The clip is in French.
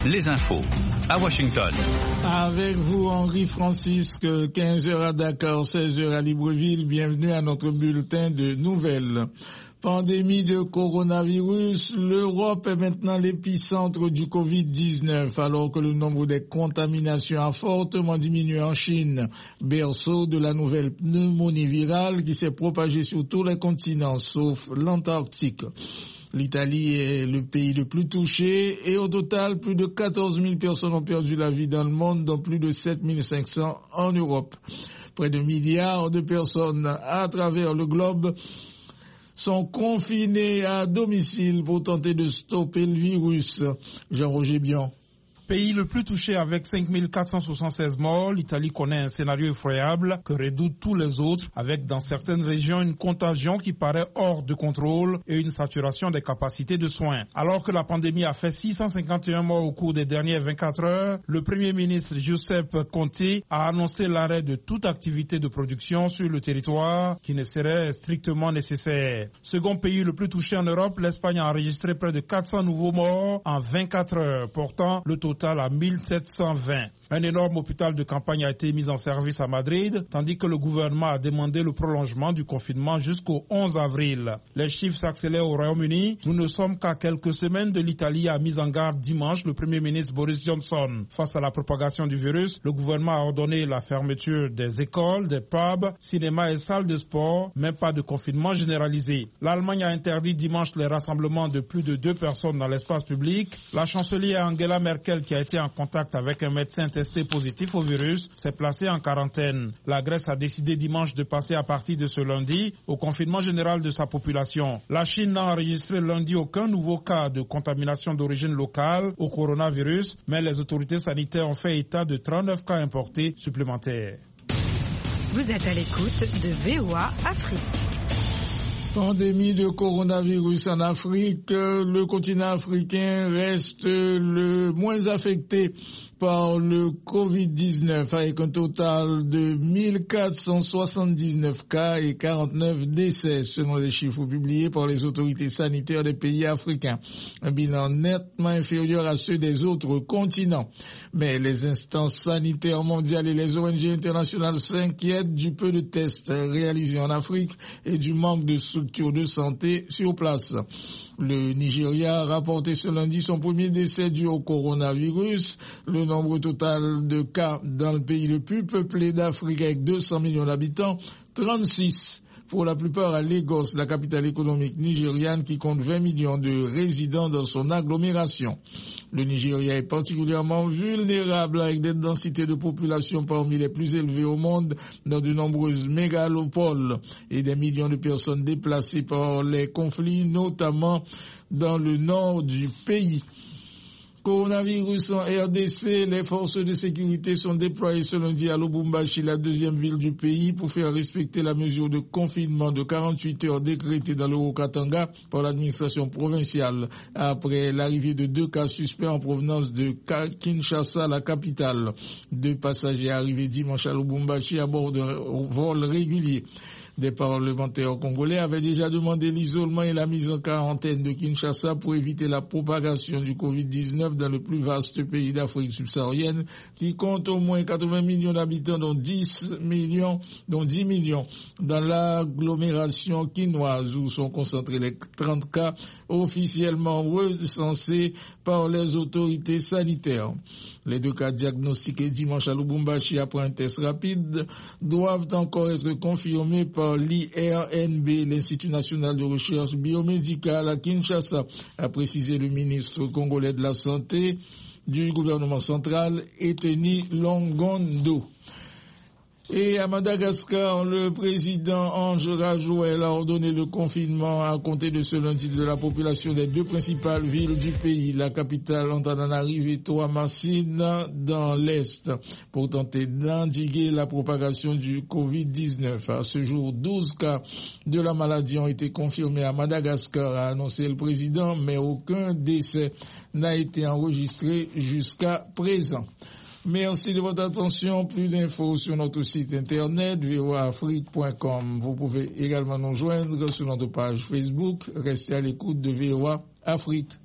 Les infos à Washington. Avec vous, Henri Francisque, 15h à Dakar, 16h à Libreville. Bienvenue à notre bulletin de nouvelles. Pandémie de coronavirus, l'Europe est maintenant l'épicentre du Covid-19, alors que le nombre des contaminations a fortement diminué en Chine, berceau de la nouvelle pneumonie virale qui s'est propagée sur tous les continents, sauf l'Antarctique. L'Italie est le pays le plus touché et au total, plus de 14 000 personnes ont perdu la vie dans le monde, dont plus de 7 500 en Europe. Près de milliards de personnes à travers le globe sont confinées à domicile pour tenter de stopper le virus. Jean-Roger Bion. Pays le plus touché avec 5 476 morts, l'Italie connaît un scénario effroyable que redoutent tous les autres, avec dans certaines régions une contagion qui paraît hors de contrôle et une saturation des capacités de soins. Alors que la pandémie a fait 651 morts au cours des dernières 24 heures, le Premier ministre Giuseppe Conte a annoncé l'arrêt de toute activité de production sur le territoire qui ne serait strictement nécessaire. Second pays le plus touché en Europe, l'Espagne a enregistré près de 400 nouveaux morts en 24 heures, portant le total à 1720. Un énorme hôpital de campagne a été mis en service à Madrid, tandis que le gouvernement a demandé le prolongement du confinement jusqu'au 11 avril. Les chiffres s'accélèrent au Royaume-Uni. Nous ne sommes qu'à quelques semaines de l'Italie, a mis en garde dimanche le Premier ministre Boris Johnson. Face à la propagation du virus, le gouvernement a ordonné la fermeture des écoles, des pubs, cinémas et salles de sport, mais pas de confinement généralisé. L'Allemagne a interdit dimanche les rassemblements de plus de 2 personnes dans l'espace public. La chancelière Angela Merkel, qui a été en contact avec un médecin testé positif au virus, s'est placé en quarantaine. La Grèce a décidé dimanche de passer à partir de ce lundi au confinement général de sa population. La Chine n'a enregistré lundi aucun nouveau cas de contamination d'origine locale au coronavirus, mais les autorités sanitaires ont fait état de 39 cas importés supplémentaires. Vous êtes à l'écoute de VOA Afrique. Pandémie de coronavirus en Afrique, le continent africain reste le moins affecté par le Covid-19 avec un total de 1479 cas et 49 décès selon les chiffres publiés par les autorités sanitaires des pays africains. Un bilan nettement inférieur à ceux des autres continents. Mais les instances sanitaires mondiales et les ONG internationales s'inquiètent du peu de tests réalisés en Afrique et du manque de structures de santé sur place. Le Nigeria a rapporté ce lundi son premier décès dû au coronavirus. Le nombre total de cas dans le pays le plus peuplé d'Afrique avec 200 millions d'habitants, 36. Pour la plupart à Lagos, la capitale économique nigériane qui compte 20 millions de résidents dans son agglomération. Le Nigeria est particulièrement vulnérable avec des densités de population parmi les plus élevées au monde dans de nombreuses mégalopoles et des millions de personnes déplacées par les conflits, notamment dans le nord du pays. Coronavirus en RDC, les forces de sécurité sont déployées ce lundi à Lubumbashi, la deuxième ville du pays, pour faire respecter la mesure de confinement de 48 heures décrétée dans le Haut-Katanga par l'administration provinciale après l'arrivée de 2 cas suspects en provenance de Kinshasa, la capitale. 2 passagers arrivés dimanche à Lubumbashi à bord d'un vol régulier. Des parlementaires congolais avaient déjà demandé l'isolement et la mise en quarantaine de Kinshasa pour éviter la propagation du Covid-19 dans le plus vaste pays d'Afrique subsaharienne qui compte au moins 80 millions d'habitants, dont 10 millions dans l'agglomération quinoise où sont concentrés les 30 cas officiellement recensés par les autorités sanitaires. Les 2 cas diagnostiqués dimanche à Lubumbashi après un test rapide doivent encore être confirmés par l'IRNB, l'Institut national de recherche biomédicale à Kinshasa, a précisé le ministre congolais de la Santé du gouvernement central, Eteni Longondo. Et à Madagascar, le président Ange Rajouel a ordonné le confinement à compter de ce lundi de la population des 2 principales villes du pays, la capitale Antananarivo et Toamasine dans l'Est, pour tenter d'endiguer la propagation du Covid-19. À ce jour, 12 cas de la maladie ont été confirmés à Madagascar, a annoncé le président, mais aucun décès n'a été enregistré jusqu'à présent. Merci de votre attention. Plus d'infos sur notre site internet voaafrique.com. Vous pouvez également nous joindre sur notre page Facebook. Restez à l'écoute de VOA Afrique.